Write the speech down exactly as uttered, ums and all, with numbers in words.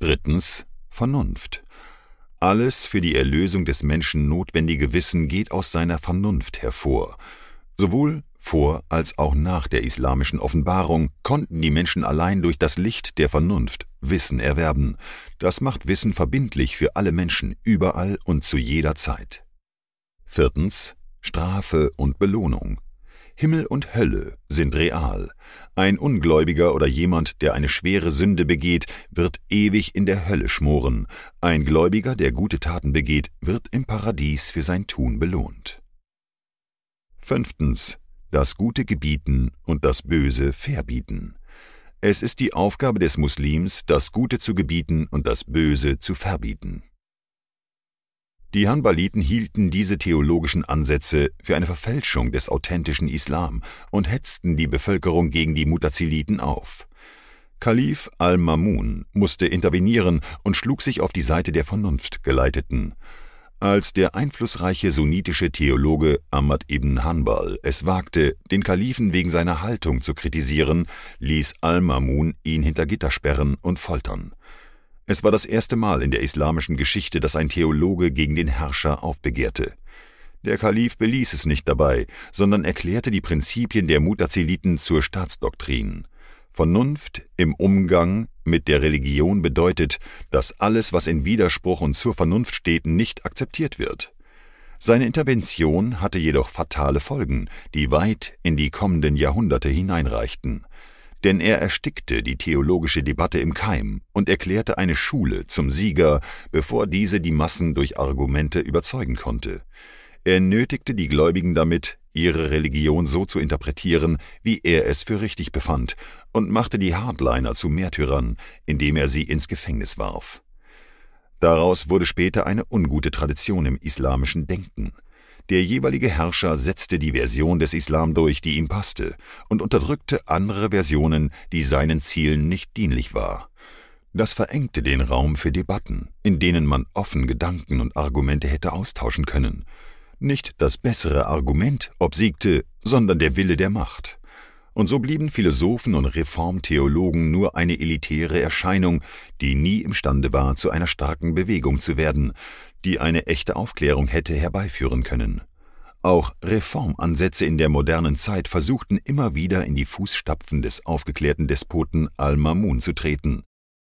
Drittens Vernunft. Alles für die Erlösung des Menschen notwendige Wissen geht aus seiner Vernunft hervor. Sowohl vor als auch nach der islamischen Offenbarung konnten die Menschen allein durch das Licht der Vernunft Wissen erwerben. Das macht Wissen verbindlich für alle Menschen, überall und zu jeder Zeit. Viertens Strafe und Belohnung. Himmel und Hölle sind real. Ein Ungläubiger oder jemand, der eine schwere Sünde begeht, wird ewig in der Hölle schmoren. Ein Gläubiger, der gute Taten begeht, wird im Paradies für sein Tun belohnt. Fünftens. Das Gute gebieten und das Böse verbieten. Es ist die Aufgabe des Muslims, das Gute zu gebieten und das Böse zu verbieten. Die Hanbaliten hielten diese theologischen Ansätze für eine Verfälschung des authentischen Islam und hetzten die Bevölkerung gegen die Mutaziliten auf. Kalif al-Mamun musste intervenieren und schlug sich auf die Seite der Vernunftgeleiteten. Als der einflussreiche sunnitische Theologe Ahmad ibn Hanbal es wagte, den Kalifen wegen seiner Haltung zu kritisieren, ließ al-Mamun ihn hinter Gitter sperren und foltern. Es war das erste Mal in der islamischen Geschichte, dass ein Theologe gegen den Herrscher aufbegehrte. Der Kalif beließ es nicht dabei, sondern erklärte die Prinzipien der Mutaziliten zur Staatsdoktrin. Vernunft im Umgang mit der Religion bedeutet, dass alles, was in Widerspruch und zur Vernunft steht, nicht akzeptiert wird. Seine Intervention hatte jedoch fatale Folgen, die weit in die kommenden Jahrhunderte hineinreichten. Denn er erstickte die theologische Debatte im Keim und erklärte eine Schule zum Sieger, bevor diese die Massen durch Argumente überzeugen konnte. Er nötigte die Gläubigen damit, ihre Religion so zu interpretieren, wie er es für richtig befand, und machte die Hardliner zu Märtyrern, indem er sie ins Gefängnis warf. Daraus wurde später eine ungute Tradition im islamischen Denken. Der jeweilige Herrscher setzte die Version des Islam durch, die ihm passte, und unterdrückte andere Versionen, die seinen Zielen nicht dienlich war. Das verengte den Raum für Debatten, in denen man offen Gedanken und Argumente hätte austauschen können. Nicht das bessere Argument obsiegte, sondern der Wille der Macht. Und so blieben Philosophen und Reformtheologen nur eine elitäre Erscheinung, die nie imstande war, zu einer starken Bewegung zu werden, die eine echte Aufklärung hätte herbeiführen können. Auch Reformansätze in der modernen Zeit versuchten immer wieder in die Fußstapfen des aufgeklärten Despoten al-Mamun zu treten.